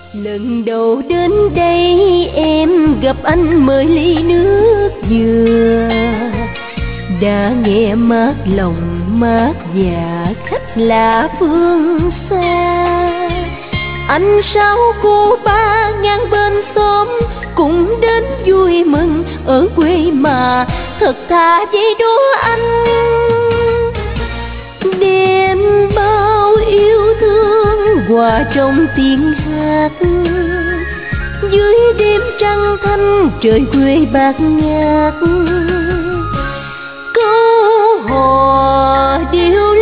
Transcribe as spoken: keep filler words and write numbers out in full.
Lần đầu đến đây em gặp anh mời ly nước dừa, đã nghe mát lòng mát dạ khách lạ phương xa. Anh sao cô ba ngang bên xóm cũng đến vui mừng ở quê mà, thật thà vậy đó anh. Đem bao yêu thương hòa trong tiếng hát, dưới đêm trăng thanh trời quê bát ngát. Câu hò điệu